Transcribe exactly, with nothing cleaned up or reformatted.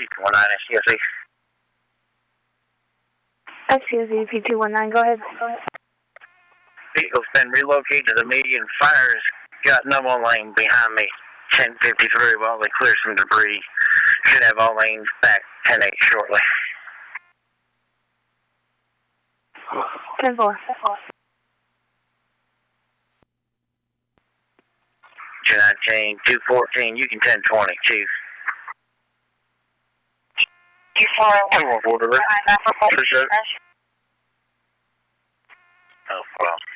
P two one nine S C S E. S C S E P two one nine, go ahead. Go ahead. Vehicle's been relocated to the median. Fires got no more lane behind me. ten fifty-three while they clear some debris. Should have all lanes back ten eight shortly. ten four. two nineteen, two fourteen, you can ten twenty, Chief. two four two one four, delivery. nine nine four four. Oh, well.